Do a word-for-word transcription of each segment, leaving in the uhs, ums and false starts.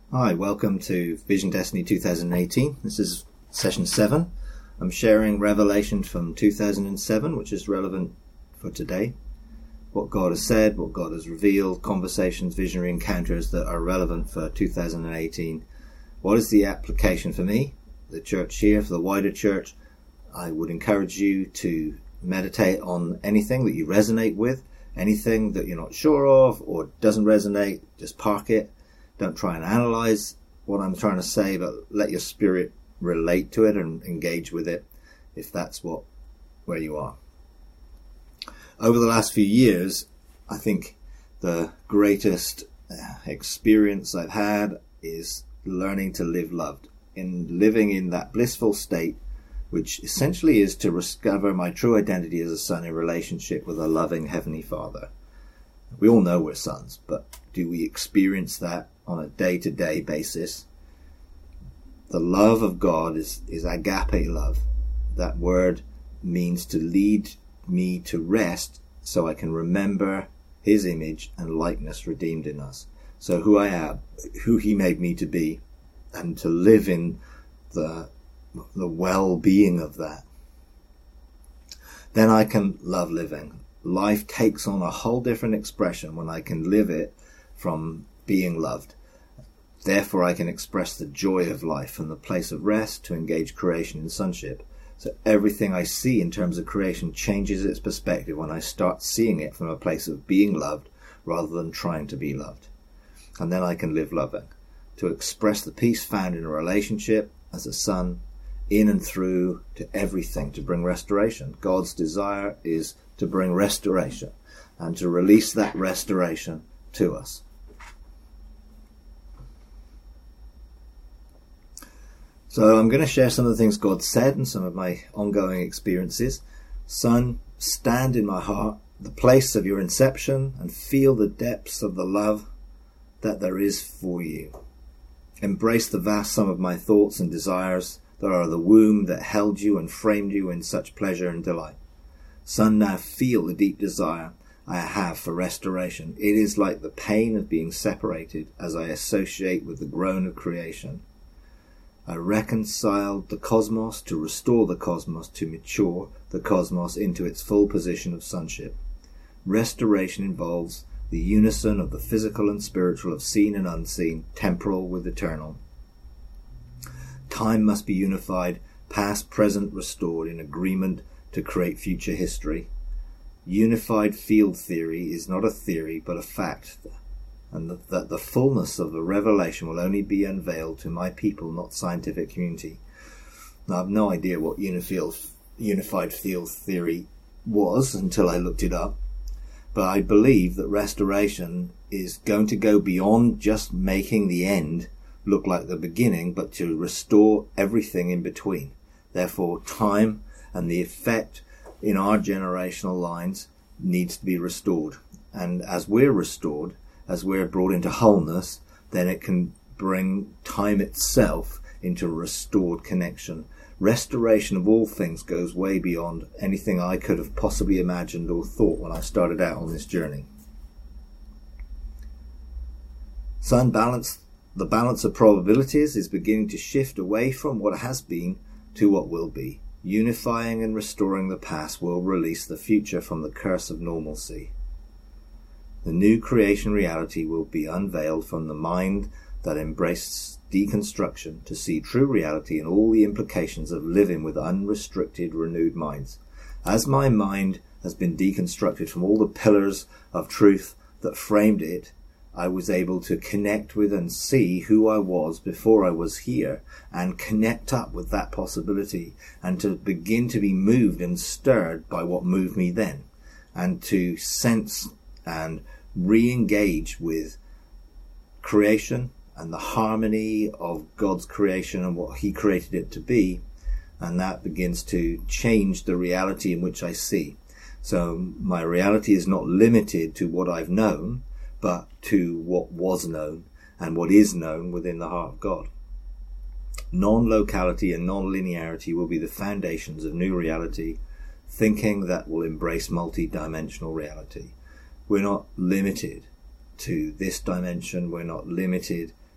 Hi, welcome to Vision Destiny two thousand eighteen. This is session seven. I'm sharing revelation from two thousand seven, which is relevant for today. What God has said, what God has revealed, conversations, visionary encounters that are relevant for two thousand eighteen. What is the application for me, the church here, for the wider church? I would encourage you to meditate on anything that you resonate with, anything that you're not sure of or doesn't resonate, just park it. Don't try and analyze what I'm trying to say, but let your spirit relate to it and engage with it if that's what where you are. Over the last few years, I think the greatest experience I've had is learning to live loved, in living in that blissful state, which essentially is to discover my true identity as a son in relationship with a loving Heavenly Father. We all know we're sons, but do we experience that on a day-to-day basis? The love of God is, is agape love. That word means to lead me to rest so I can remember His image and likeness redeemed in us. So who I am, who He made me to be, and to live in the, the well-being of that. Then I can love living. Life takes on a whole different expression when I can live it from being loved. Therefore, I can express the joy of life from the place of rest to engage creation in sonship. So everything I see in terms of creation changes its perspective when I start seeing it from a place of being loved rather than trying to be loved. And then I can live loving, to express the peace found in a relationship as a son, in and through to everything, to bring restoration. God's desire is to bring restoration and to release that restoration to us. So I'm going to share some of the things God said and some of my ongoing experiences. Son, stand in my heart, the place of your inception, and feel the depths of the love that there is for you. Embrace the vast sum of my thoughts and desires that are the womb that held you and framed you in such pleasure and delight. Son, now feel the deep desire I have for restoration. It is like the pain of being separated as I associate with the groan of creation. I reconciled the cosmos to restore the cosmos, to mature the cosmos into its full position of sonship. Restoration involves the unison of the physical and spiritual, of seen and unseen, temporal with eternal. Time must be unified, past, present, restored in agreement to create future history. Unified field theory is not a theory but a fact, and that the fullness of the revelation will only be unveiled to my people, not scientific community. Now, I have no idea what unified field theory was until I looked it up, but I believe that restoration is going to go beyond just making the end look like the beginning, but to restore everything in between. Therefore, time and the effect in our generational lines needs to be restored. And as we're restored, as we're brought into wholeness, then it can bring time itself into restored connection. Restoration of all things goes way beyond anything I could have possibly imagined or thought when I started out on this journey. Son, balance, the balance of probabilities is beginning to shift away from what has been to what will be. Unifying and restoring the past will release the future from the curse of normalcy. The new creation reality will be unveiled from the mind that embraced deconstruction to see true reality and all the implications of living with unrestricted, renewed minds. As my mind has been deconstructed from all the pillars of truth that framed it, I was able to connect with and see who I was before I was here and connect up with that possibility and to begin to be moved and stirred by what moved me then, and to sense and re-engage with creation and the harmony of God's creation and what He created it to be, and that begins to change the reality in which I see. So my reality is not limited to what I've known, but to what was known and what is known within the heart of God. Non-locality and non-linearity will be the foundations of new reality, thinking that will embrace multi-dimensional reality. We're not limited to this dimension. We're not limited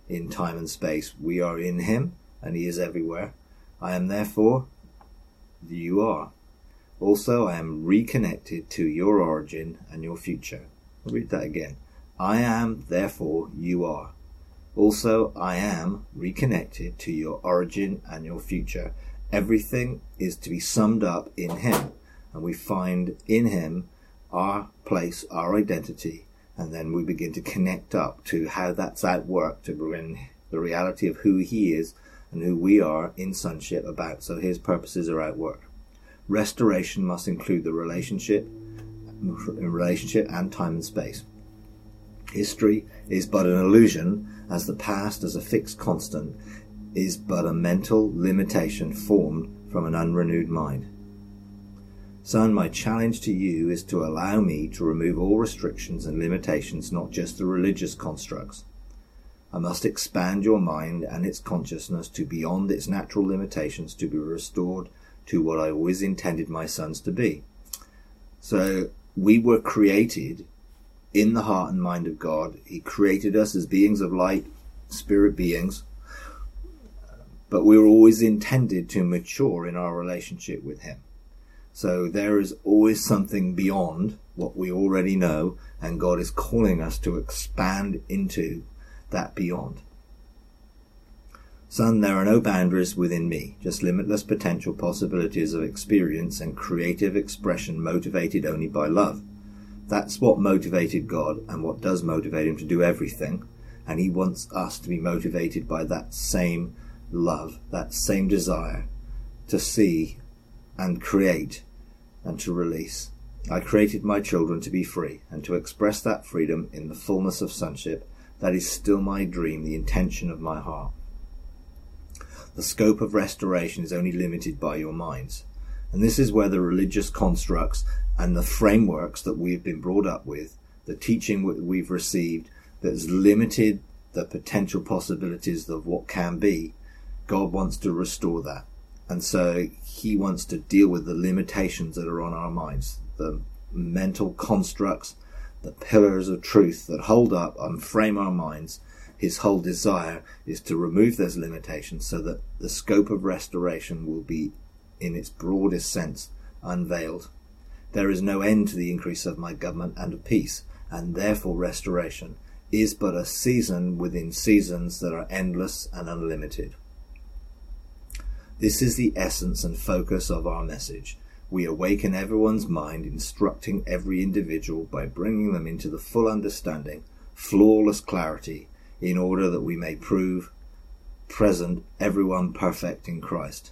in time and space. We are in him, and he is everywhere. I am therefore, you are. Also, I am reconnected to your origin and your future. I'll read that again. I am, therefore, you are. Also, I am reconnected to your origin and your future. Everything is to be summed up in him, and we find in him our place, our identity, and then we begin to connect up to how that's at work to bring the reality of who he is and who we are in sonship about. So his purposes are at work. Restoration must include the relationship, relationship and time and space. History is but an illusion, as the past as a fixed constant is but a mental limitation formed from an unrenewed mind. Son, my challenge to you is to allow me to remove all restrictions and limitations, not just the religious constructs. I must expand your mind and its consciousness to beyond its natural limitations, to be restored to what I always intended my sons to be. So we were created in the heart and mind of God. He created us as beings of light, spirit beings, but we were always intended to mature in our relationship with him. So there is always something beyond what we already know, and God is calling us to expand into that beyond. Son, there are no boundaries within me, just limitless potential possibilities of experience and creative expression motivated only by love. That's what motivated God and what does motivate him to do everything. And he wants us to be motivated by that same love, that same desire to see and create and to release. I created my children to be free and to express that freedom in the fullness of sonship. That is still my dream, the intention of my heart. The scope of restoration is only limited by your minds. And this is where the religious constructs and the frameworks that we've been brought up with, the teaching we've received that's limited the potential possibilities of what can be, God wants to restore that. And so he wants to deal with the limitations that are on our minds, the mental constructs, the pillars of truth that hold up and frame our minds. His whole desire is to remove those limitations so that the scope of restoration will be, in its broadest sense, unveiled. There is no end to the increase of my government and of peace, and therefore restoration is but a season within seasons that are endless and unlimited. This is the essence and focus of our message. We awaken everyone's mind, instructing every individual by bringing them into the full understanding, flawless clarity, in order that we may prove present everyone perfect in Christ.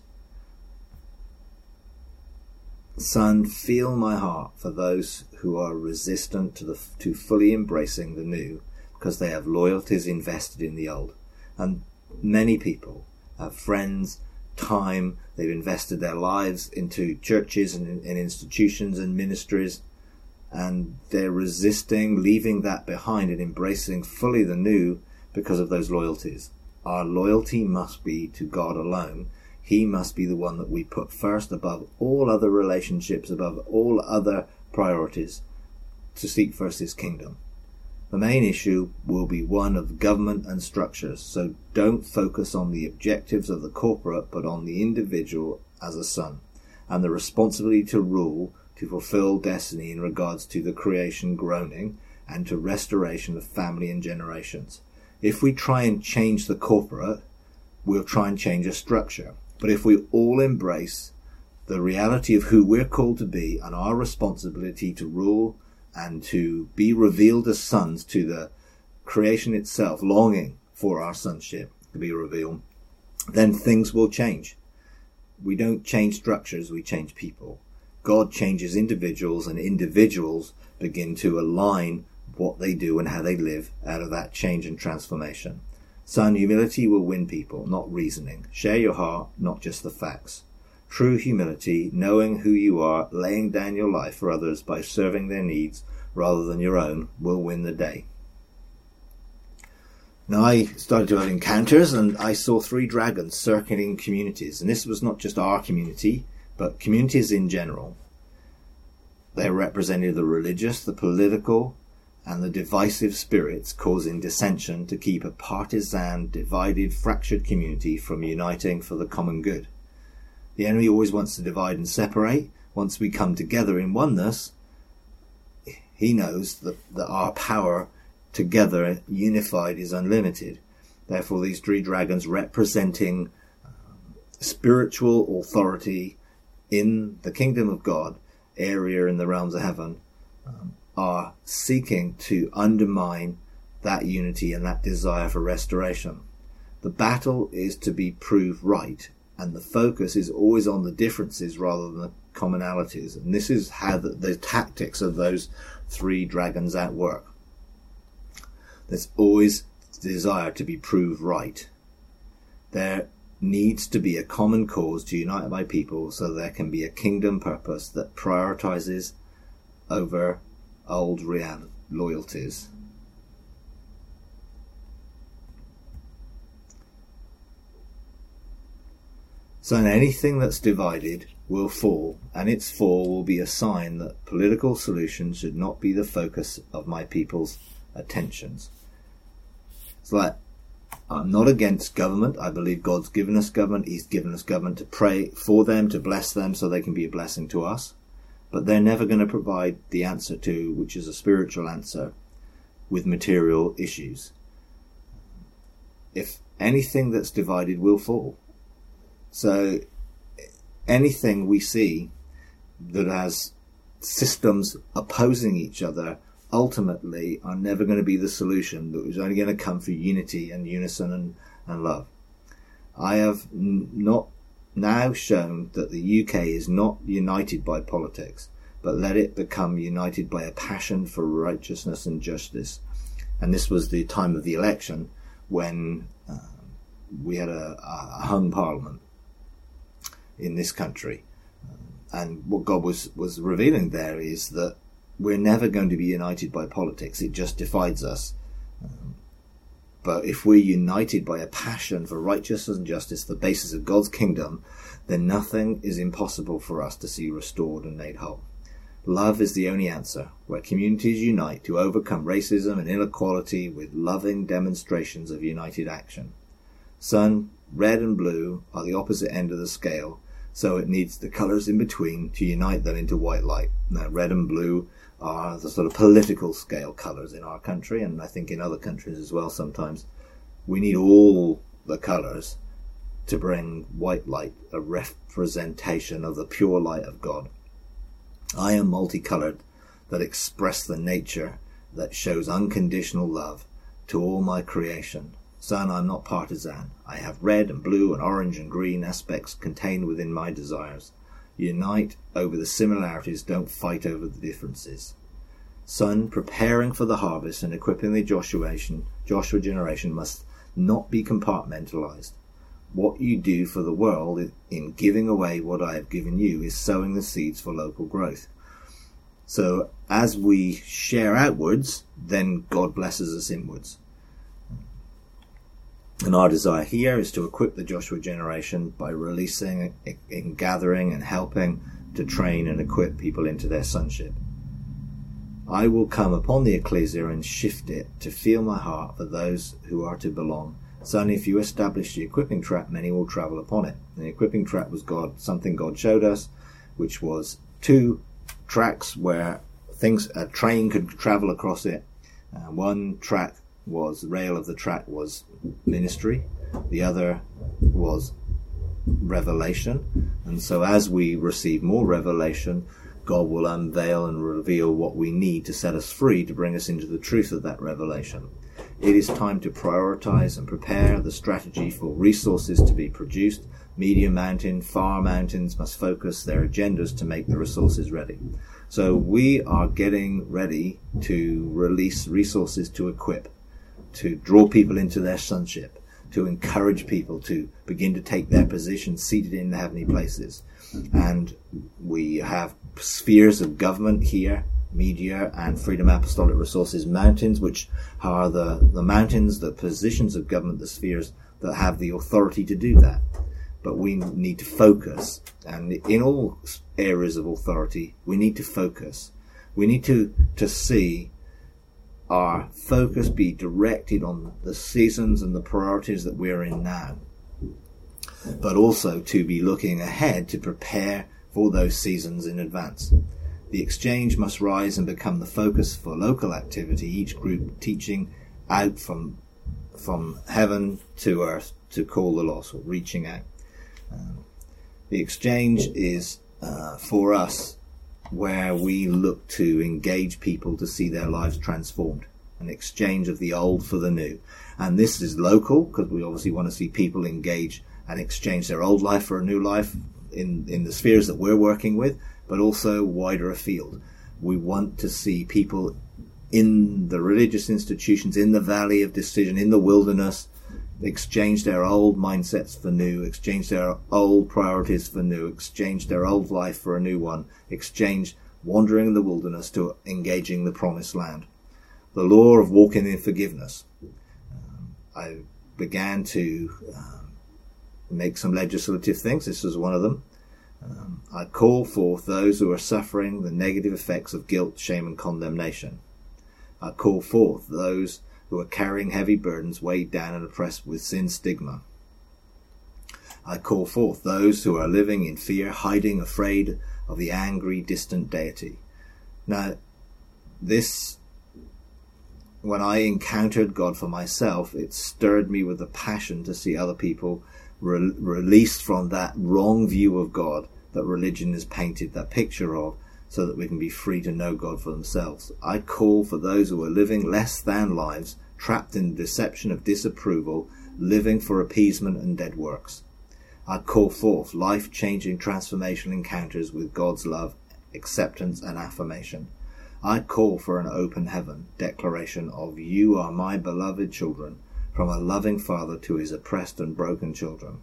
Son, feel my heart for those who are resistant to the to fully embracing the new, because they have loyalties invested in the old. And many people have friends, time, they've invested their lives into churches and in institutions and ministries, and they're resisting leaving that behind and embracing fully the new because of those loyalties. Our loyalty must be to God alone. He must be the one that we put first above all other relationships, above all other priorities, to seek first his kingdom. The main issue will be one of government and structures, so don't focus on the objectives of the corporate, but on the individual as a son, and the responsibility to rule, to fulfill destiny in regards to the creation groaning, and to restoration of family and generations. If we try and change the corporate, we'll try and change a structure. But if we all embrace the reality of who we're called to be and our responsibility to rule and to be revealed as sons to the creation itself, longing for our sonship to be revealed, then things will change. We don't change structures, we change people. God changes individuals, and individuals begin to align what they do and how they live out of that change and transformation. Son, humility will win people, not reasoning. Share your heart, not just the facts. True humility, knowing who you are, laying down your life for others by serving their needs rather than your own, will win the day. Now, I started to have encounters, and I saw three dragons circling communities. And this was not just our community, but communities in general. They represented the religious, the political, and the divisive spirits causing dissension to keep a partisan, divided, fractured community from uniting for the common good. The enemy always wants to divide and separate. Once we come together in oneness, he knows that, that our power together, unified, is unlimited. Therefore, these three dragons, representing um, spiritual authority in the kingdom of God, area in the realms of heaven, um, are seeking to undermine that unity and that desire for restoration. The battle is to be proved right, and the focus is always on the differences rather than the commonalities. And this is how the, the tactics of those three dragons at work. There's always desire to be proved right. There needs to be a common cause to unite my people so there can be a kingdom purpose that prioritizes over old real loyalties. So anything that's divided will fall, and its fall will be a sign that political solutions should not be the focus of my people's attentions. It's like, I'm not against government. I believe God's given us government. He's given us government to pray for them, to bless them so they can be a blessing to us. But they're never going to provide the answer to, which is a spiritual answer, with material issues. If anything that's divided will fall. So anything we see that has systems opposing each other ultimately are never going to be the solution. That is only going to come through unity and unison and, and love. I have n- not now shown that the U K is not united by politics, but let it become united by a passion for righteousness and justice. And this was the time of the election when uh, we had a, a hung parliament in this country. And what God was, was revealing there is that we're never going to be united by politics. It just divides us. Um, but if we're united by a passion for righteousness and justice, the basis of God's kingdom, then nothing is impossible for us to see restored and made whole. Love is the only answer, where communities unite to overcome racism and inequality with loving demonstrations of united action. Sun, red and blue are the opposite end of the scale, so it needs the colours in between to unite them into white light. Now, red and blue are the sort of political scale colours in our country, and I think in other countries as well sometimes. We need all the colours to bring white light, a representation of the pure light of God. I am multicoloured, that express the nature that shows unconditional love to all my creation. Son, I'm not partisan. I have red and blue and orange and green aspects contained within my desires. Unite over the similarities, don't fight over the differences. Son, preparing for the harvest and equipping the Joshua Joshua generation must not be compartmentalized. What you do for the world in giving away what I have given you is sowing the seeds for local growth. So as we share outwards, then God blesses us inwards. And our desire here is to equip the Joshua generation by releasing, in gathering and helping to train and equip people into their sonship. I will come upon the ecclesia and shift it to feel my heart for those who are to belong. Son, if you establish the equipping track, many will travel upon it. And the equipping track was God, something God showed us, which was two tracks where things, a train could travel across it. Uh, one track was, the rail of the track was ministry. The other was revelation. And so as we receive more revelation, God will unveil and reveal what we need to set us free, to bring us into the truth of that revelation. It is time to prioritize and prepare the strategy for resources to be produced. Medium mountain, far mountains must focus their agendas to make the resources ready. So we are getting ready to release resources to equip, to draw people into their sonship, to encourage people to begin to take their position seated in the heavenly places. And we have spheres of government here, media and Freedom Apostolic Resources mountains, which are the, the mountains, the positions of government, the spheres that have the authority to do that. But we need to focus, and in all areas of authority, we need to focus. We need to, to see our focus be directed on the seasons and the priorities that we're in now, but also to be looking ahead to prepare for those seasons in advance. The exchange must rise and become the focus for local activity, each group teaching out from from heaven to earth to call the lost, or reaching out. Um, the exchange is uh, for us where we look to engage people to see their lives transformed, an exchange of the old for the new. And this is local, because we obviously want to see people engage and exchange their old life for a new life in, in the spheres that we're working with, but also wider afield. We want to see people in the religious institutions, in the valley of decision, in the wilderness, exchange their old mindsets for new, exchange their old priorities for new, exchange their old life for a new one, exchange wandering in the wilderness to engaging the promised land. The law of walking in forgiveness. Um, I began to um, make some legislative things. This was one of them. Um, I call forth those who are suffering the negative effects of guilt, shame, and condemnation. I call forth those who are carrying heavy burdens, weighed down and oppressed with sin's stigma. I call forth those who are living in fear, hiding, afraid of the angry, distant deity. Now, this, when I encountered God for myself, it stirred me with a passion to see other people re- released from that wrong view of God that religion has painted that picture of, so that we can be free to know God for themselves. I call for those who are living less than lives, trapped in the deception of disapproval, living for appeasement and dead works. I call forth life-changing transformational encounters with God's love, acceptance and affirmation. I call for an open heaven, declaration of "You are my beloved children," from a loving Father to his oppressed and broken children.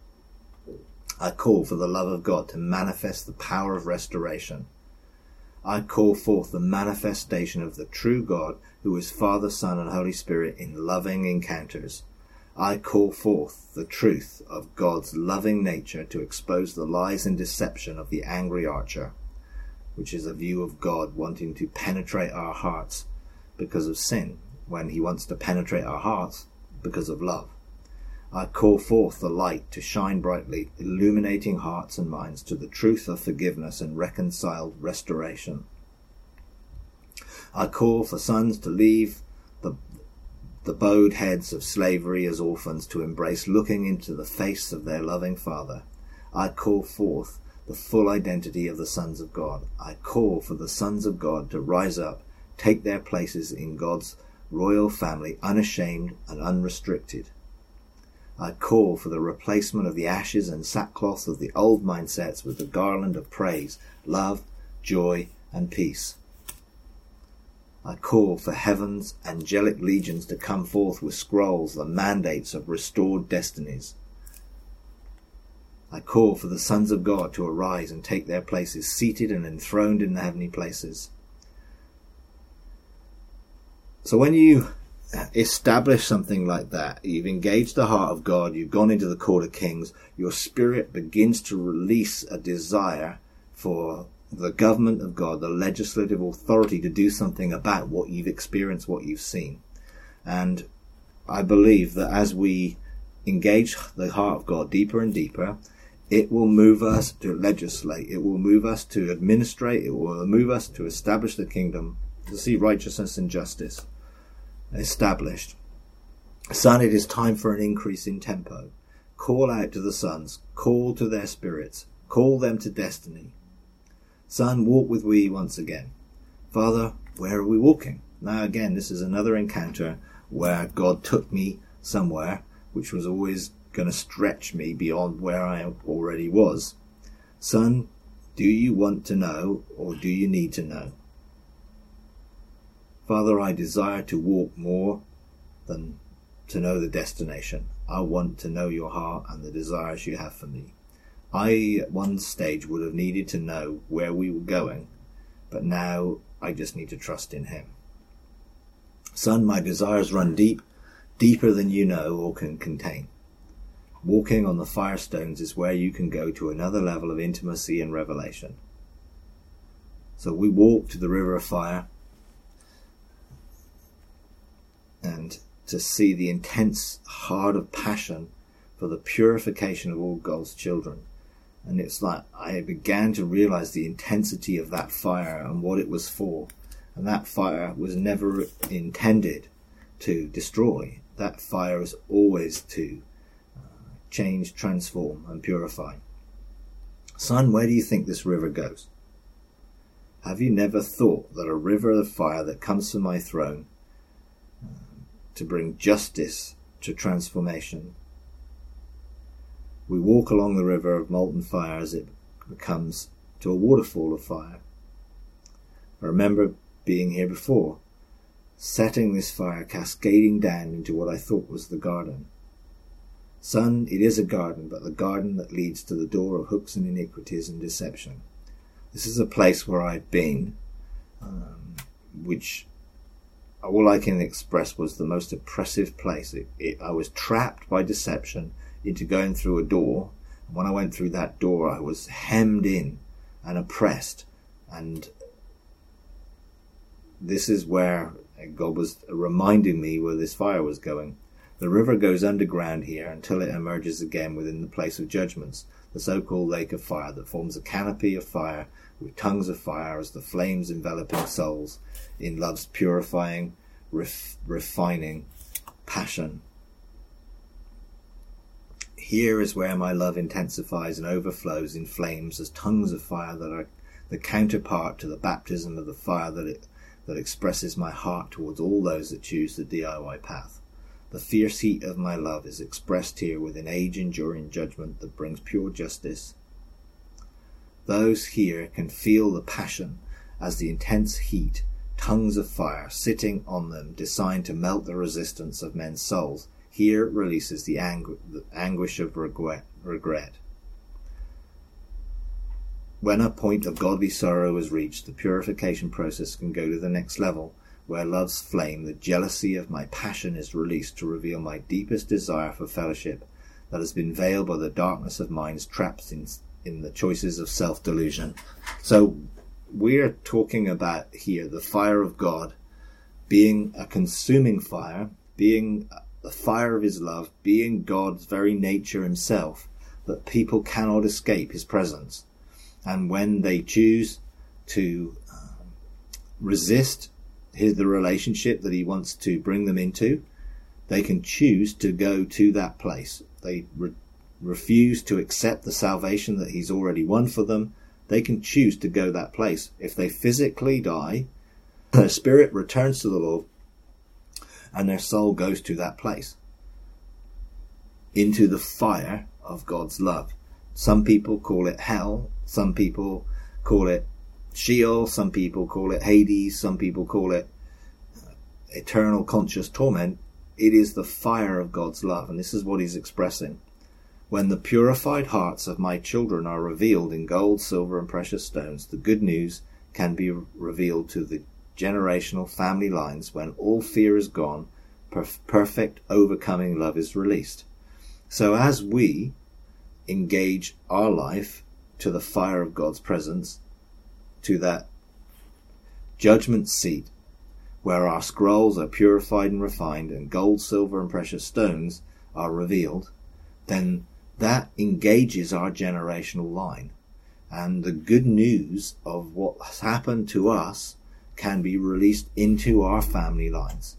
I call for the love of God to manifest the power of restoration. I call forth the manifestation of the true God, who is Father, Son, and Holy Spirit, in loving encounters. I call forth the truth of God's loving nature to expose the lies and deception of the angry archer, which is a view of God wanting to penetrate our hearts because of sin, when he wants to penetrate our hearts because of love. I call forth the light to shine brightly, illuminating hearts and minds to the truth of forgiveness and reconciled restoration. I call for sons to leave the, the bowed heads of slavery as orphans, to embrace looking into the face of their loving Father. I call forth the full identity of the sons of God. I call for the sons of God to rise up, take their places in God's royal family, unashamed and unrestricted. I call for the replacement of the ashes and sackcloth of the old mindsets with the garland of praise, love, joy, and peace. I call for heaven's angelic legions to come forth with scrolls, the mandates of restored destinies. I call for the sons of God to arise and take their places, seated and enthroned in the heavenly places. So when you establish something like that, you've engaged the heart of God, you've gone into the court of kings, your spirit begins to release a desire for the government of God, the legislative authority, to do something about what you've experienced, what you've seen. And I believe that as we engage the heart of God deeper and deeper, it will move us to legislate, it will move us to administrate, it will move us to establish the kingdom, to see righteousness and justice established. Son, it is time for an increase in tempo. Call out to the sons, call to their spirits, call them to destiny. Son, walk with we once again. Father, where are we walking? Now again, this is another encounter where God took me somewhere which was always going to stretch me beyond where I already was. Son, do you want to know, or do you need to know? Father, I desire to walk more than to know the destination. I want to know your heart and the desires you have for me. I, at one stage, would have needed to know where we were going, but now I just need to trust in him. Son, my desires run deep, deeper than you know or can contain. Walking on the firestones is where you can go to another level of intimacy and revelation. So we walk to the river of fire. and to see the intense heart of passion for the purification of all God's children. And it's like I began to realize the intensity of that fire and what it was for. And that fire was never intended to destroy. That fire is always to uh, change, transform, and purify. Son, where do you think this river goes? Have you never thought that a river of fire that comes from my throne uh, to bring justice to transformation? We walk along the river of molten fire as it becomes to a waterfall of fire. I remember being here before, setting this fire cascading down into what I thought was the garden. Son, it is a garden, but the garden that leads to the door of hooks and iniquities and deception. This is a place where I've been, um, which all I can express was the most oppressive place. It, it, I was trapped by deception into going through a door. And when I went through that door, I was hemmed in and oppressed. And this is where God was reminding me where this fire was going. The river goes underground here until it emerges again within the place of judgments, the so-called lake of fire that forms a canopy of fire with tongues of fire as the flames enveloping souls in love's purifying, ref- refining passion. Here is where my love intensifies and overflows in flames as tongues of fire that are the counterpart to the baptism of the fire that it, that expresses my heart towards all those that choose the D I Y path. The fierce heat of my love is expressed here with an age-enduring judgment that brings pure justice. Those here can feel the passion as the intense heat, tongues of fire sitting on them, designed to melt the resistance of men's souls. Here releases the, angu- the anguish of regret, regret. When a point of godly sorrow is reached, the purification process can go to the next level, where love's flame, the jealousy of my passion, is released to reveal my deepest desire for fellowship that has been veiled by the darkness of minds trapped in, in the choices of self-delusion. So we're talking about here the fire of God being a consuming fire, being the fire of his love, being God's very nature himself, that people cannot escape his presence. And when they choose to um, resist his, the relationship that he wants to bring them into, they can choose to go to that place. They re- refuse to accept the salvation that he's already won for them. They can choose to go that place. If they physically die, their spirit returns to the Lord and their soul goes to that place, into the fire of God's love. Some people call it hell. Some people call it Sheol. Some people call it Hades. Some people call it eternal conscious torment. It is the fire of God's love, and this is what he's expressing. When the purified hearts of my children are revealed in gold, silver, and precious stones, the good news can be revealed to the generational family lines. When all fear is gone, perf- perfect overcoming love is released. So as we engage our life to the fire of God's presence, to that judgment seat where our scrolls are purified and refined and gold, silver, and precious stones are revealed, then that engages our generational line. And the good news of what has happened to us can be released into our family lines.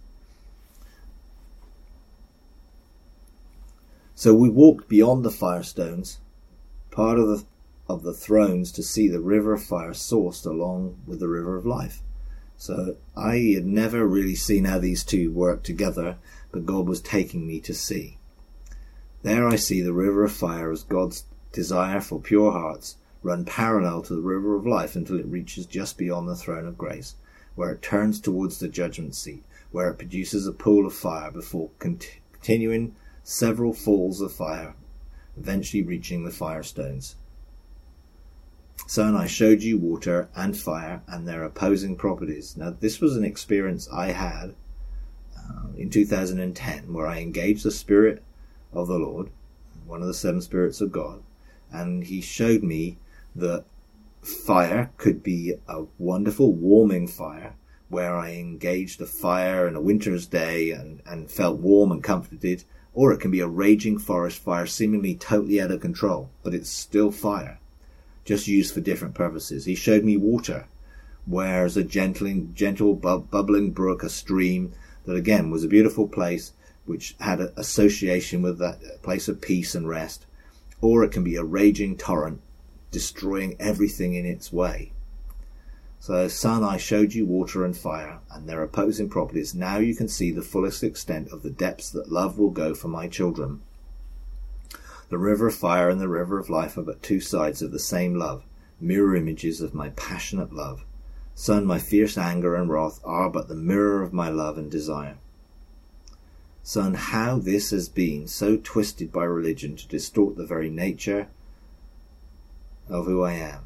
So we walked beyond the firestones, part of the of the thrones, to see the river of fire sourced along with the river of life. So I had never really seen how these two work together, but God was taking me to see. There I see the river of fire as God's desire for pure hearts run parallel to the river of life until it reaches just beyond the throne of grace, where it turns towards the judgment seat, where it produces a pool of fire before cont- continuing several falls of fire, eventually reaching the firestones. Son, I showed you water and fire and their opposing properties. Now, this was an experience I had uh, in two thousand ten, where I engaged the Spirit of the Lord, one of the seven spirits of God, and he showed me that fire could be a wonderful warming fire where I engaged the fire in a winter's day and, and felt warm and comforted, or it can be a raging forest fire seemingly totally out of control, but it's still fire, just used for different purposes. He showed me water, where as a gentle, gentle bub, bubbling brook, a stream that again was a beautiful place, which had an association with that place of peace and rest, or it can be a raging torrent, destroying everything in its way. So, son, I showed you water and fire, and their opposing properties. Now you can see the fullest extent of the depths that love will go for my children. The river of fire and the river of life are but two sides of the same love, mirror images of my passionate love. Son, my fierce anger and wrath are but the mirror of my love and desire. Son, how this has been so twisted by religion to distort the very nature of who I am.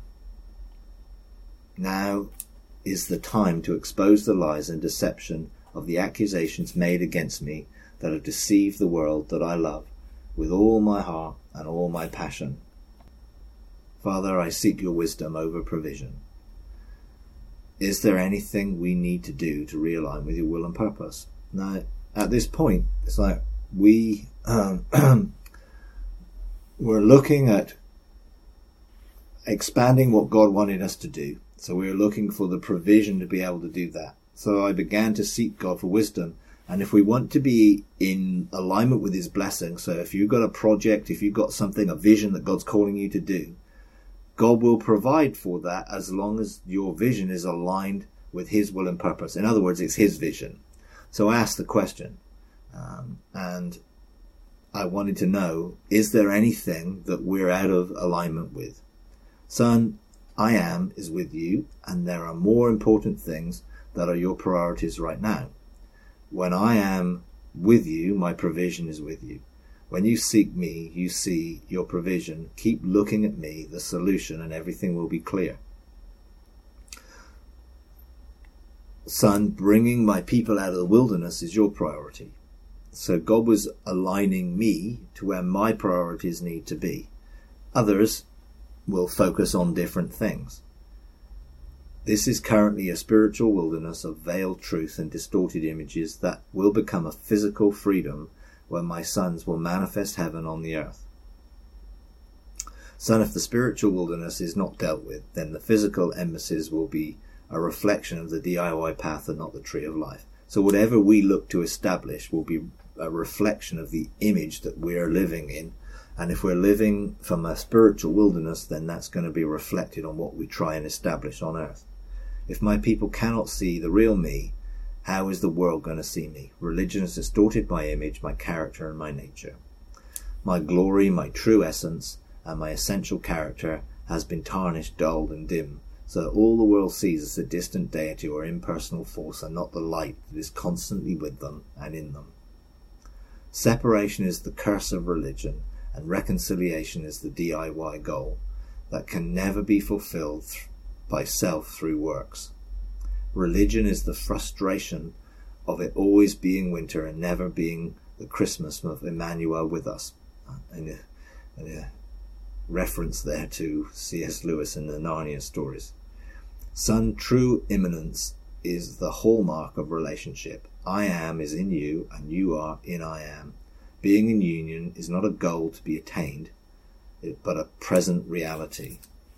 Now is the time to expose the lies and deception of the accusations made against me that have deceived the world that I love with all my heart and all my passion. Father, I seek your wisdom over provision. Is there anything we need to do to realign with your will and purpose? Now, at this point, it's like we, um, we're looking at expanding what God wanted us to do. So we were looking for the provision to be able to do that. So I began to seek God for wisdom. And if we want to be in alignment with his blessing, so if you've got a project, if you've got something, a vision that God's calling you to do, God will provide for that as long as your vision is aligned with his will and purpose. In other words, it's his vision. So I asked the question, um, and I wanted to know, is there anything that we're out of alignment with? Son, I am is with you, and there are more important things that are your priorities right now. When I am with you, my provision is with you. When you seek me, you see your provision. Keep looking at me, the solution, and everything will be clear. Son, bringing my people out of the wilderness is your priority. So God was aligning me to where my priorities need to be. Others will focus on different things. This is currently a spiritual wilderness of veiled truth and distorted images that will become a physical freedom when my sons will manifest heaven on the earth. Son, if the spiritual wilderness is not dealt with, then the physical embassies will be a reflection of the D I Y path and not the tree of life. So whatever we look to establish will be a reflection of the image that we're living in. And if we're living from a spiritual wilderness, then that's going to be reflected on what we try and establish on earth. If my people cannot see the real me, how is the world going to see me? Religion has distorted my image, my character, and my nature. My glory, my true essence, and my essential character has been tarnished, dulled, and dim, so that all the world sees as a distant deity or impersonal force and not the light that is constantly with them and in them. Separation is the curse of religion, and reconciliation is the D I Y goal that can never be fulfilled th- by self through works. Religion is the frustration of it always being winter and never being the Christmas of Emmanuel with us. And a, and a reference there to C S Lewis and the Narnia stories. Son, true immanence is the hallmark of relationship. I am is in you and you are in I am. Being in union is not a goal to be attained, but a present reality.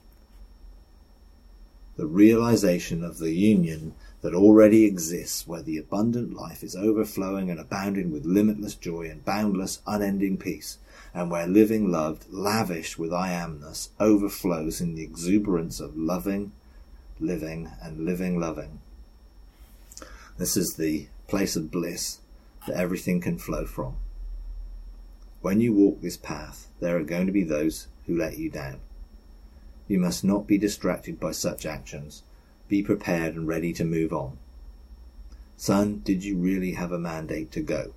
The realization of the union that already exists, where the abundant life is overflowing and abounding with limitless joy and boundless, unending peace, and where living loved, lavish with I amness, overflows in the exuberance of loving, living, and living loving. This is the place of bliss that everything can flow from. When you walk this path, there are going to be those who let you down. You must not be distracted by such actions. Be prepared and ready to move on. Son, did you really have a mandate to go?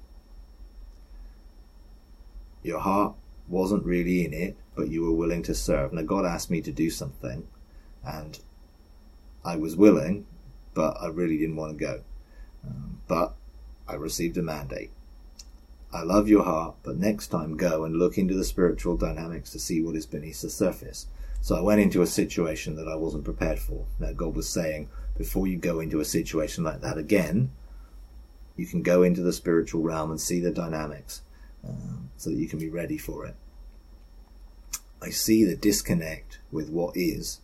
Your heart wasn't really in it, but you were willing to serve. Now, God asked me to do something, and I was willing, but I really didn't want to go. Um, but I received a mandate. I love your heart, but next time go and look into the spiritual dynamics to see what is beneath the surface. So I went into a situation that I wasn't prepared for. Now God was saying, before you go into a situation like that again, you can go into the spiritual realm and see the dynamics um, so that you can be ready for it. I see the disconnect with what is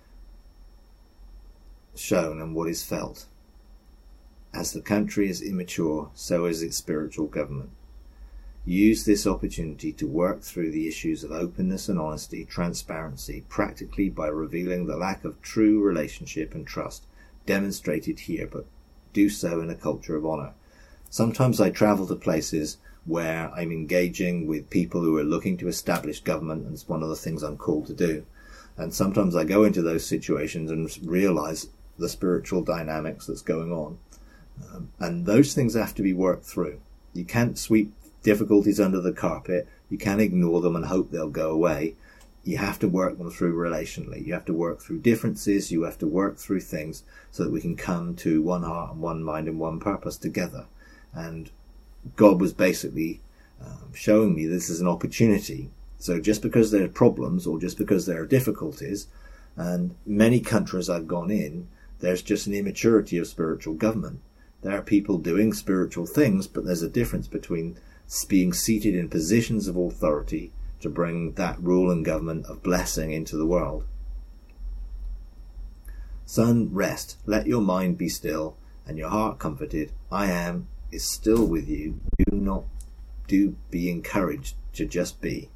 shown and what is felt. As the country is immature, so is its spiritual government. Use this opportunity to work through the issues of openness and honesty, transparency, practically by revealing the lack of true relationship and trust demonstrated here, but do so in a culture of honor. Sometimes I travel to places where I'm engaging with people who are looking to establish government, and it's one of the things I'm called to do. And sometimes I go into those situations and realize the spiritual dynamics that's going on. Um, and those things have to be worked through. You can't sweep difficulties under the carpet. You can't ignore them and hope they'll go away. You have to work them through relationally. You have to work through differences. You have to work through things so that we can come to one heart and one mind and one purpose together. And God was basically um, showing me this is an opportunity. So just because there are problems or just because there are difficulties, and many countries I've gone in, there's just an immaturity of spiritual government. There are people doing spiritual things, but there's a difference between being seated in positions of authority to bring that rule and government of blessing into the world. Son, rest. Let your mind be still and your heart comforted. I am is still with you. Do not do be encouraged to just be.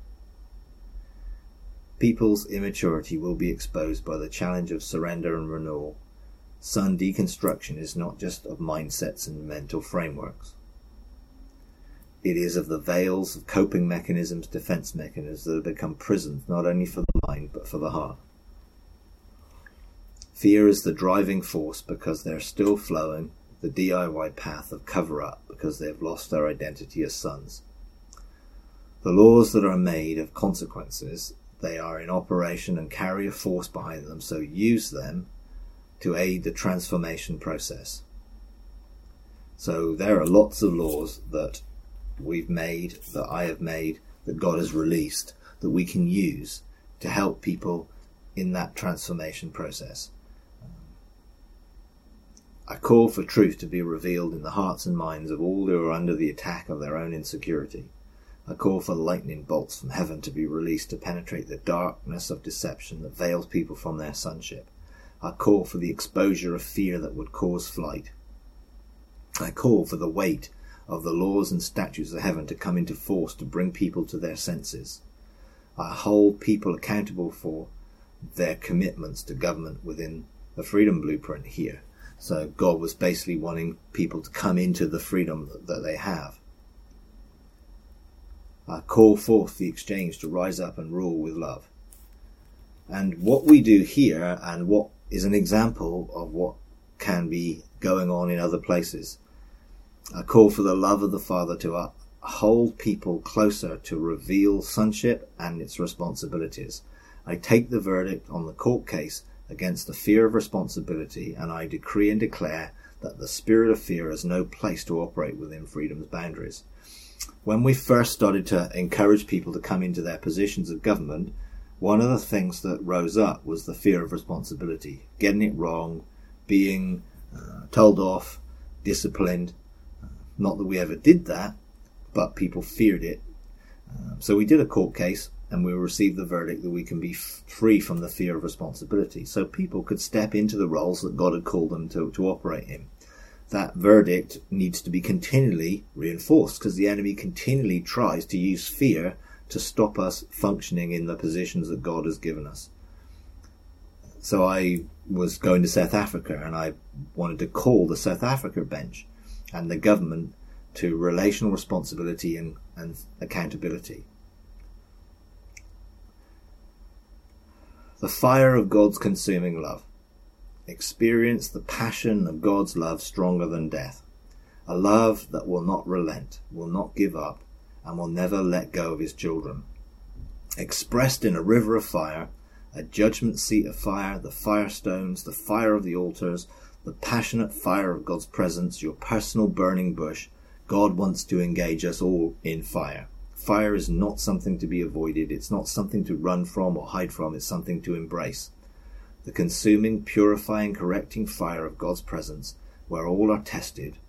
People's immaturity will be exposed by the challenge of surrender and renewal. Son, deconstruction is not just of mindsets and mental frameworks. It is of the veils of coping mechanisms, defense mechanisms that have become prisons not only for the mind but for the heart. Fear is the driving force because they're still flowing the D I Y path of cover-up because they've lost their identity as sons. The laws that are made of consequences, they are in operation and carry a force behind them, so use them to aid the transformation process. So there are lots of laws that we've made, that I have made, that God has released, that we can use to help people in that transformation process. I call for truth to be revealed in the hearts and minds of all who are under the attack of their own insecurity. I call for lightning bolts from heaven to be released to penetrate the darkness of deception that veils people from their sonship. I call for the exposure of fear that would cause flight. I call for the weight of the laws and statutes of heaven to come into force to bring people to their senses. I hold people accountable for their commitments to government within the freedom blueprint here. So God was basically wanting people to come into the freedom that they have. I call forth the exchange to rise up and rule with love. And what we do here, and what is an example of what can be going on in other places. I call for the love of the Father to hold people closer to reveal sonship and its responsibilities. I take the verdict on the court case against the fear of responsibility, and I decree and declare that the spirit of fear has no place to operate within freedom's boundaries. When we first started to encourage people to come into their positions of government, one of the things that rose up was the fear of responsibility, getting it wrong, being uh, told off, disciplined. Uh, not that we ever did that, but people feared it. Uh, so we did a court case, and we received the verdict that we can be f- free from the fear of responsibility. So people could step into the roles that God had called them to, to operate in. That verdict needs to be continually reinforced because the enemy continually tries to use fear to stop us functioning in the positions that God has given us. So I was going to South Africa, and I wanted to call the South Africa bench and the government to relational responsibility and, and accountability. The fire of God's consuming love. Experience the passion of God's love stronger than death. A love that will not relent, will not give up, and will never let go of his children. Expressed in a river of fire, a judgment seat of fire, the firestones, the fire of the altars, the passionate fire of God's presence, your personal burning bush, God wants to engage us all in fire. Fire is not something to be avoided. It's not something to run from or hide from. It's something to embrace. the consuming, purifying, correcting fire of God's presence, where all are tested.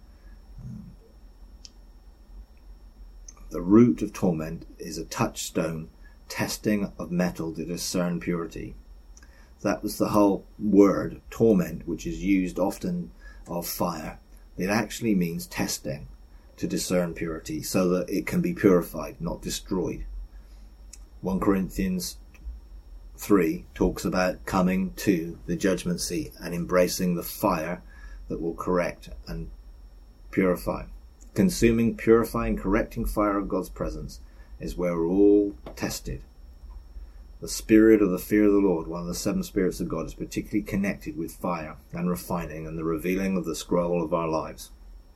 The root of torment is a touchstone testing of metal to discern purity. That was the whole word, torment, which is used often of fire. It actually means testing to discern purity so that it can be purified, not destroyed. First Corinthians three talks about coming to the judgment seat and embracing the fire that will correct and purify. Consuming, purifying, correcting fire of God's presence is where we're all tested. The spirit of the fear of the Lord, one of the seven spirits of God, is particularly connected with fire and refining and the revealing of the scroll of our lives.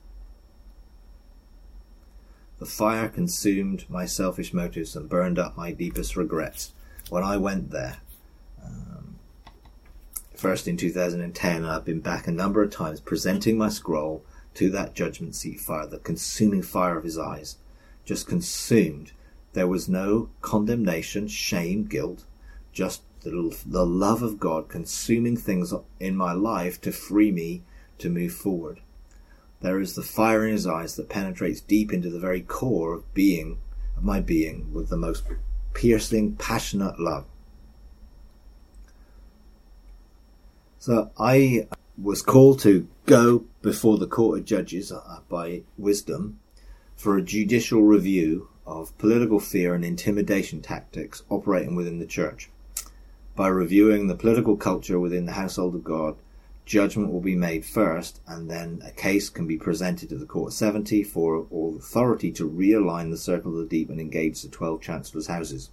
The fire consumed my selfish motives and burned up my deepest regrets. When I went there, um, first in two thousand ten, I've been back a number of times presenting my scroll to that judgment seat fire, the consuming fire of his eyes, just consumed. There was no condemnation, shame, guilt, just the, the love of God consuming things in my life to free me to move forward. There is the fire in his eyes that penetrates deep into the very core of being, of my being, with the most piercing, passionate love. So I was called to go before the court of judges uh, by wisdom for a judicial review of political fear and intimidation tactics operating within the church. By reviewing the political culture within the household of God, judgment will be made first, and then a case can be presented to the Court of seventy for all authority to realign the circle of the deep and engage the twelve chancellors' houses.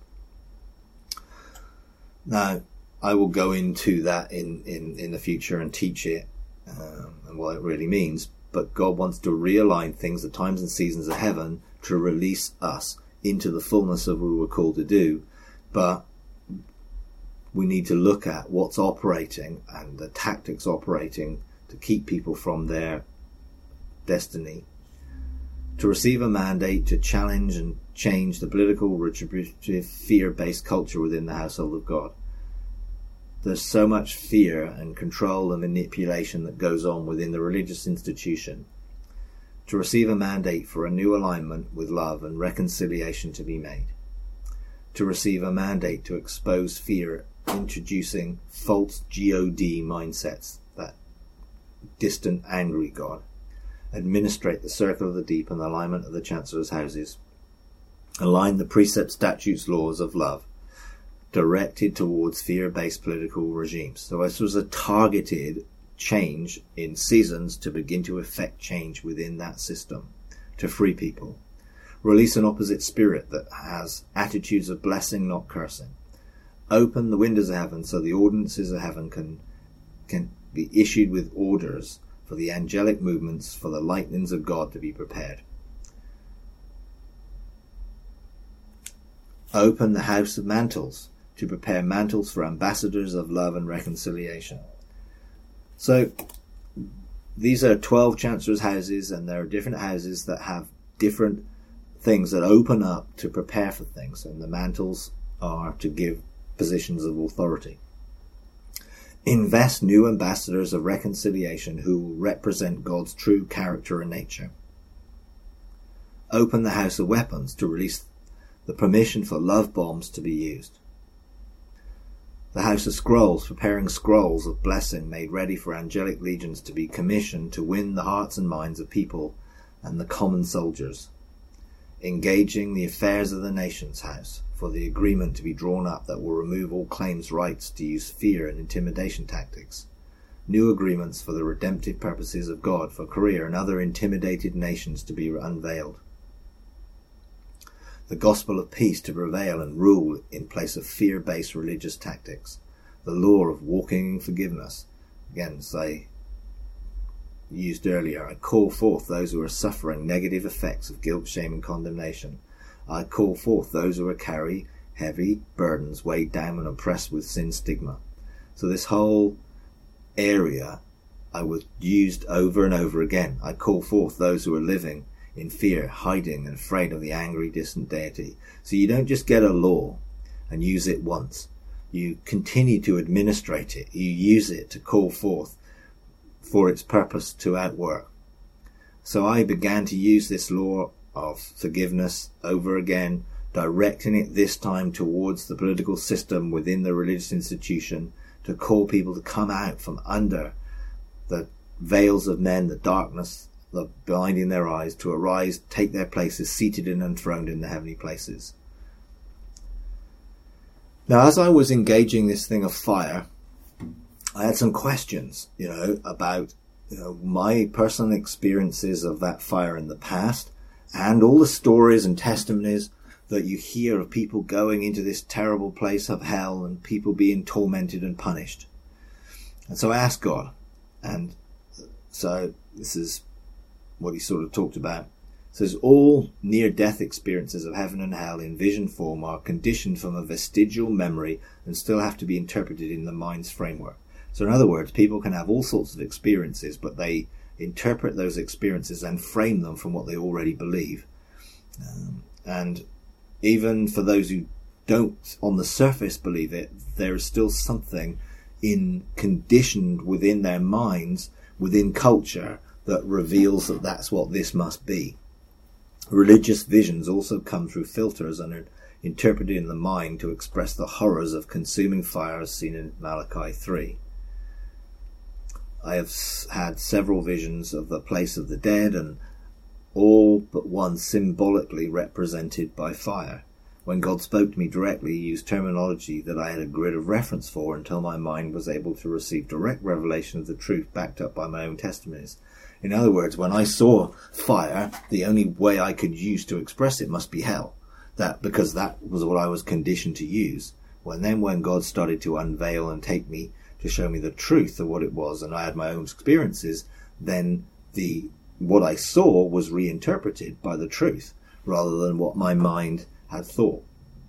Now, I will go into that in, in, in the future and teach it um, and what it really means, but God wants to realign things, the times and seasons of heaven, to release us into the fullness of what we were called to do. But we need to look at what's operating and the tactics operating to keep people from their destiny. To receive a mandate to challenge and change the political, retributive, fear-based culture within the household of God. There's so much fear and control and manipulation that goes on within the religious institution. To receive a mandate for a new alignment with love and reconciliation to be made. To receive a mandate to expose fear, introducing false God mindsets, that distant, angry God. Administrate the circle of the deep and the alignment of the chancellor's houses. Align the precepts, statutes, laws of love directed towards fear-based political regimes. So this was a targeted change in seasons to begin to effect change within that system, to free people. Release an opposite spirit that has attitudes of blessing, not cursing. Open the windows of heaven so the ordinances of heaven can, can be issued with orders for the angelic movements, for the lightnings of God to be prepared. Open the house of mantles to prepare mantles for ambassadors of love and reconciliation. So these are twelve chancellors' houses, and there are different houses that have different things that open up to prepare for things, and the mantles are to give positions of authority. Invest new ambassadors of reconciliation who will represent God's true character and nature. Open the house of weapons to release the permission for love bombs to be used. The house of scrolls, preparing scrolls of blessing made ready for angelic legions to be commissioned to win the hearts and minds of people and the common soldiers. Engaging the affairs of the nation's house for the agreement to be drawn up that will remove all claims rights to use fear and intimidation tactics. New agreements for the redemptive purposes of God for Korea and other intimidated nations to be unveiled. The gospel of peace to prevail and rule in place of fear-based religious tactics. The law of walking in forgiveness. Again, as I used earlier, I call forth those who are suffering negative effects of guilt, shame and condemnation. I call forth those who are carry heavy burdens, weighed down and oppressed with sin stigma. So this whole area I was used over and over again. I call forth those who are living in fear, hiding and afraid of the angry, distant deity. So you don't just get a law and use it once. you continue to administrate it. You use it to call forth for its purpose to outwork. So I began to use this law of forgiveness over again, directing it this time towards the political system within the religious institution, to call people to come out from under the veils of men, the darkness, the blinding their eyes, to arise, take their places, seated and enthroned in the heavenly places. Now, as I was engaging this thing of fire, I had some questions, you know, about, you know, my personal experiences of that fire in the past, and all the stories and testimonies that you hear of people going into this terrible place of hell and people being tormented and punished. And so I asked God, and so this is what he sort of talked about. It says, all near-death experiences of heaven and hell in vision form are conditioned from a vestigial memory and still have to be interpreted in the mind's framework. So in other words, people can have all sorts of experiences, but they interpret those experiences and frame them from what they already believe. Um, and even for those who don't on the surface believe it, there is still something in conditioned within their minds, within culture, that reveals that that's what this must be. Religious visions also come through filters and are interpreted in the mind to express the horrors of consuming fire as seen in Malachi three. I have had several visions of the place of the dead, and all but one symbolically represented by fire. When God spoke to me directly, he used terminology that I had a grid of reference for until my mind was able to receive direct revelation of the truth backed up by my own testimonies. In other words, when I saw fire, the only way I could use to express it must be hell. That because that was what I was conditioned to use. When then when God started to unveil and take me to show me the truth of what it was, and I had my own experiences, then the what I saw was reinterpreted by the truth rather than what my mind had thought.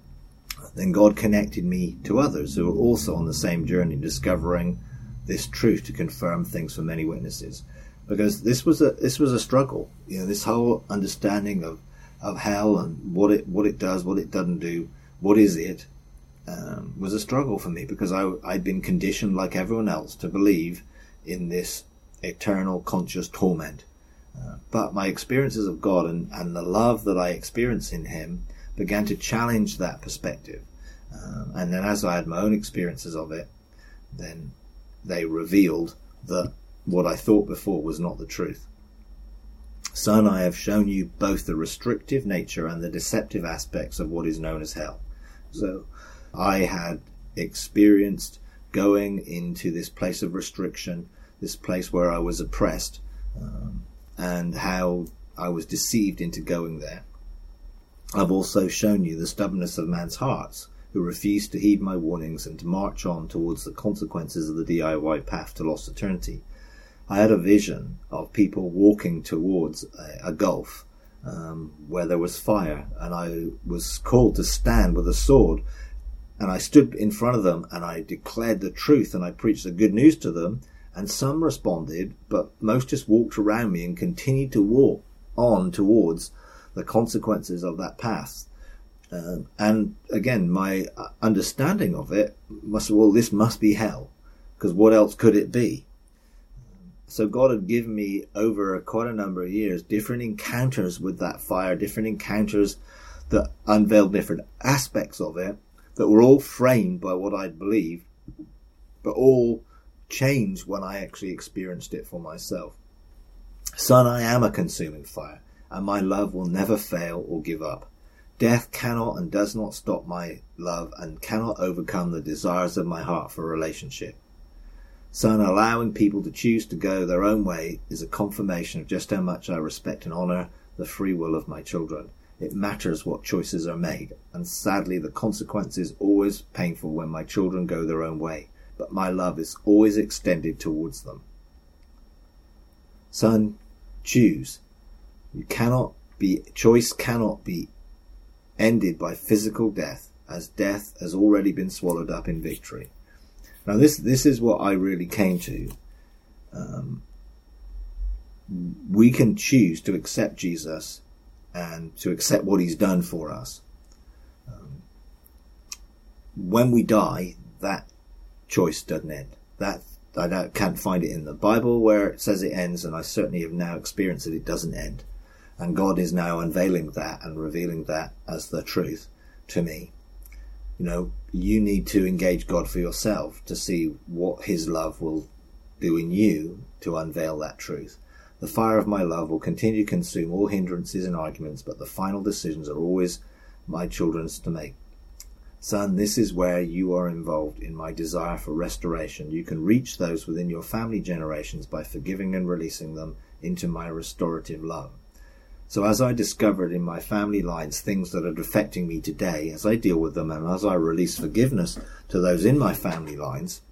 Then God connected me to others who were also on the same journey, discovering this truth to confirm things for many witnesses. Because this was a this was a struggle, you know, this whole understanding of, of hell and what it what it does, what it doesn't do, what is it, um, was a struggle for me, because I I'd been conditioned like everyone else to believe in this eternal conscious torment. Uh, but my experiences of God and, and the love that I experienced in him began to challenge that perspective. Um, and then as I had my own experiences of it, then they revealed that what I thought before was not the truth. Son, I have shown you both the restrictive nature and the deceptive aspects of what is known as hell. So I had experienced going into this place of restriction, this place where I was oppressed, um, and how I was deceived into going there. I've also shown you the stubbornness of man's hearts, who refuse to heed my warnings and to march on towards the consequences of the D I Y path to lost eternity. I had a vision of people walking towards a, a gulf um, where there was fire, and I was called to stand with a sword, and I stood in front of them and I declared the truth and I preached the good news to them, and some responded, but most just walked around me and continued to walk on towards the consequences of that path. Um, and again, my understanding of it must, well, this must be hell, because what else could it be? So God had given me over quite a number of years different encounters with that fire, different encounters that unveiled different aspects of it that were all framed by what I'd believed, but all changed when I actually experienced it for myself. Son, I am a consuming fire, and my love will never fail or give up. Death cannot and does not stop my love and cannot overcome the desires of my heart for a relationship. Son, allowing people to choose to go their own way is a confirmation of just how much I respect and honour the free will of my children. It matters what choices are made, and sadly the consequence is always painful when my children go their own way, but my love is always extended towards them. Son, choose. You cannot be, choice cannot be ended by physical death, as death has already been swallowed up in victory. Now this this is what I really came to. Um, we can choose to accept Jesus and to accept what he's done for us. Um, when we die, choice doesn't end. That I don't, can't find it in the Bible where it says it ends, and I certainly have now experienced that it doesn't end. And God is now unveiling that and revealing that as the truth to me. You know, you need to engage God for yourself to see what his love will do in you to unveil that truth. The fire of my love will continue to consume all hindrances and arguments, but the final decisions are always my children's to make. Son, this is where you are involved in my desire for restoration. You can reach those within your family generations by forgiving and releasing them into my restorative love. So as I discovered in my family lines things that are affecting me today, as I deal with them and as I release forgiveness to those in my family lines,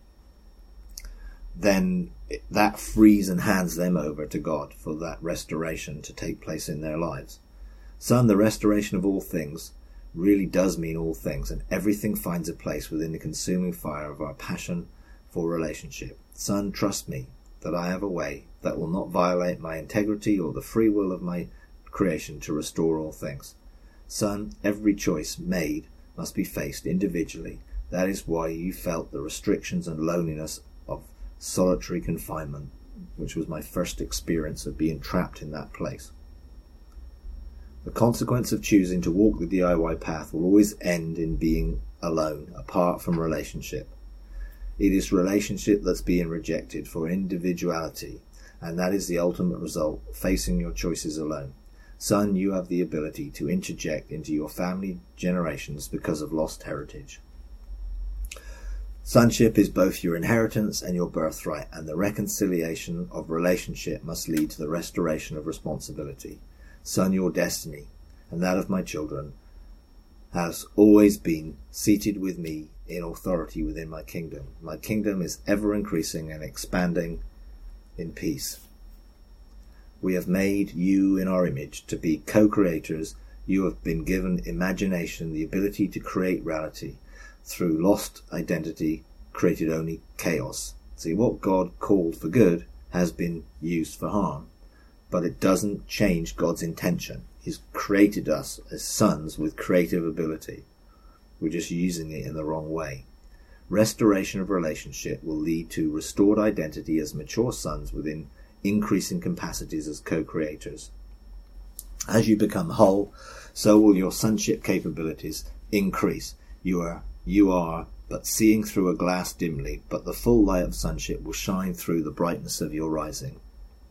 then that frees and hands them over to God for that restoration to take place in their lives. Son, the restoration of all things really does mean all things, and everything finds a place within the consuming fire of our passion for relationship. Son, trust me that I have a way that will not violate my integrity or the free will of my creation to restore all things. Son, every choice made must be faced individually. That is why you felt the restrictions and loneliness of solitary confinement, which was my first experience of being trapped in that place. The consequence of choosing to walk the D I Y path will always end in being alone, apart from relationship. It is relationship that's being rejected for individuality, and that is the ultimate result, facing your choices alone. Son, you have the ability to interject into your family generations because of lost heritage. Sonship is both your inheritance and your birthright, and the reconciliation of relationship must lead to the restoration of responsibility. Son, your destiny, and that of my children, has always been seated with me in authority within my kingdom. My kingdom is ever increasing and expanding in peace. We have made you in our image to be co-creators. You have been given imagination, the ability to create reality. Through lost identity, created only chaos. See, what God called for good has been used for harm, but it doesn't change God's intention. He's created us as sons with creative ability. We're just using it in the wrong way. Restoration of relationship will lead to restored identity as mature sons within increasing capacities as co-creators. As you become whole, so will your sonship capabilities increase. You are, you are but seeing through a glass dimly, but the full light of sonship will shine through the brightness of your rising.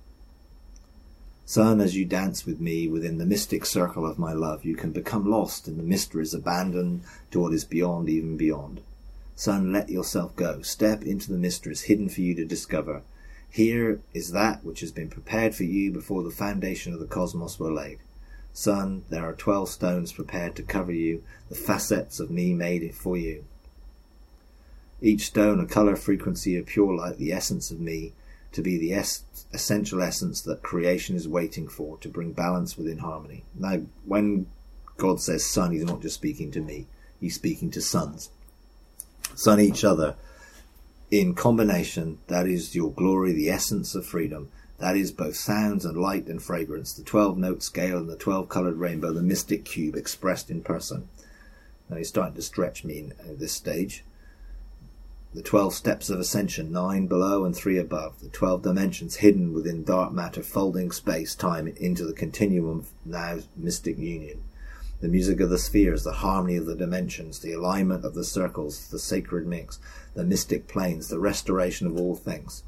Son, as you dance with me within the mystic circle of my love, you can become lost in the mysteries, abandoned to what is beyond, even beyond. Son, let yourself go. Step into the mysteries hidden for you to discover. Here is that which has been prepared for you before the foundation of the cosmos were laid. Son, there are twelve stones prepared to cover you, the facets of me made for you. Each stone a colour, frequency, a pure light, the essence of me, to be the es- essential essence that creation is waiting for, to bring balance within harmony. Now, when God says son, he's not just speaking to me, he's speaking to sons. Son each other. In combination, that is your glory, the essence of freedom. That is both sounds and light and fragrance, the twelve-note scale and the twelve-coloured rainbow, the mystic cube expressed in person. Now he's starting to stretch me in, at this stage. The twelve steps of ascension, nine below and three above. The twelve dimensions hidden within dark matter, folding space-time into the continuum of now mystic union. The music of the spheres, the harmony of the dimensions, the alignment of the circles, the sacred mix, the mystic planes, the restoration of all things.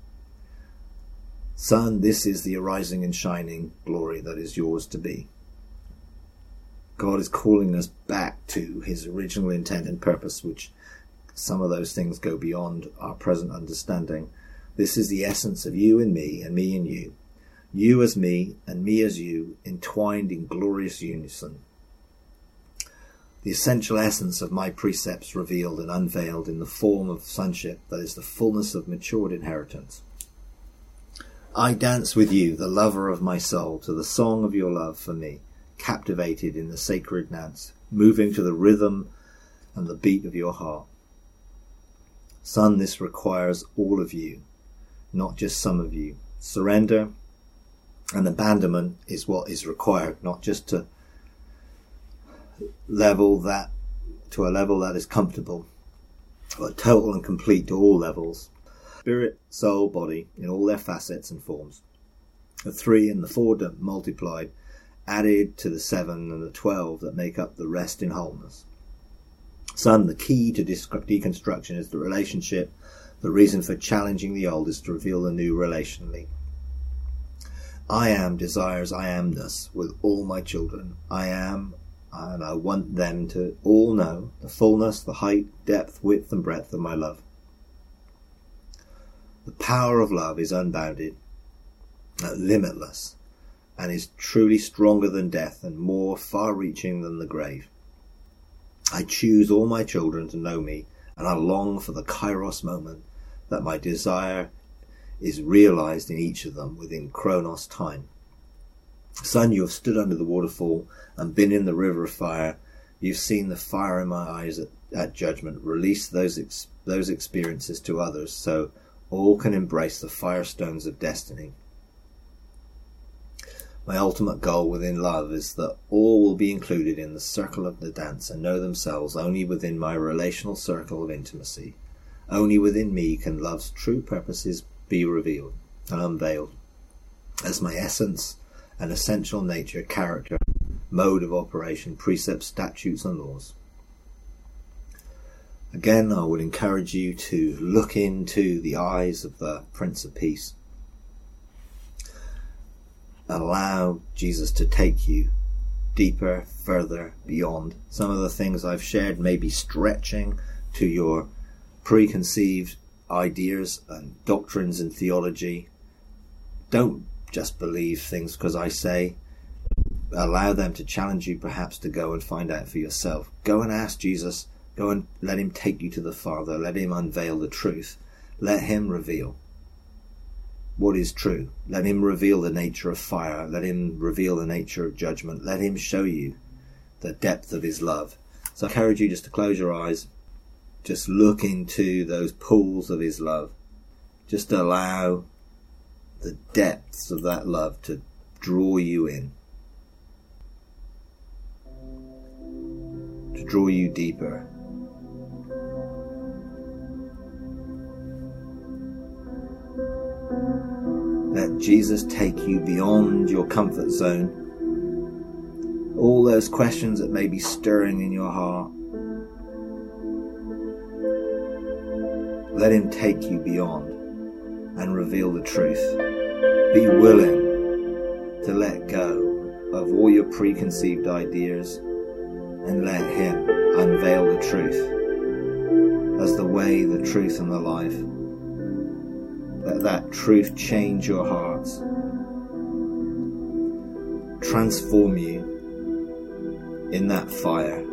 Son, this is the arising and shining glory that is yours to be. God is calling us back to his original intent and purpose, which some of those things go beyond our present understanding. This is the essence of you and me, and me and you. You as me, and me as you, entwined in glorious unison. The essential essence of my precepts revealed and unveiled in the form of sonship, that is the fullness of matured inheritance. I dance with you, the lover of my soul, to the song of your love for me, captivated in the sacred dance, moving to the rhythm and the beat of your heart. Son, this requires all of you, not just some of you. Surrender and abandonment is what is required, not just to level that to a level that is comfortable, but total and complete to all levels. Spirit, soul, body, in all their facets and forms. The three and the four multiplied, added to the seven and the twelve that make up the rest in wholeness. Son, the key to deconstruction is the relationship. The reason for challenging the old is to reveal the new relationally. I am desires I amness with all my children. I am, and I want them to all know the fullness, the height, depth, width and breadth of my love. The power of love is unbounded, limitless, and is truly stronger than death and more far-reaching than the grave. I choose all my children to know me, and I long for the kairos moment that my desire is realized in each of them within chronos time. Son, you have stood under the waterfall and been in the river of fire. You've seen the fire in my eyes at, at judgment. Release those ex- those experiences to others so all can embrace the firestones of destiny. My ultimate goal within love is that all will be included in the circle of the dance and know themselves only within my relational circle of intimacy. Only within me can love's true purposes be revealed and unveiled as my essence and essential nature, character, mode of operation, precepts, statutes and laws. Again, I would encourage you to look into the eyes of the Prince of Peace. Allow Jesus to take you deeper, further, beyond. Some of the things I've shared may be stretching to your preconceived ideas and doctrines and theology. Don't just believe things because I say. Allow them to challenge you perhaps to go and find out for yourself. Go and ask Jesus. Go and let him take you to the Father. Let him unveil the truth. Let him reveal what is true. Let him reveal the nature of fire. Let him reveal the nature of judgment. Let him show you the depth of his love. So I encourage you just to close your eyes. Just look into those pools of his love. Just allow the depths of that love to draw you in. To draw you deeper. Let Jesus take you beyond your comfort zone. All those questions that may be stirring in your heart. Let him take you beyond and reveal the truth. Be willing to let go of all your preconceived ideas and let him unveil the truth as the way, the truth and the life. Let that truth change your hearts, transform you in that fire,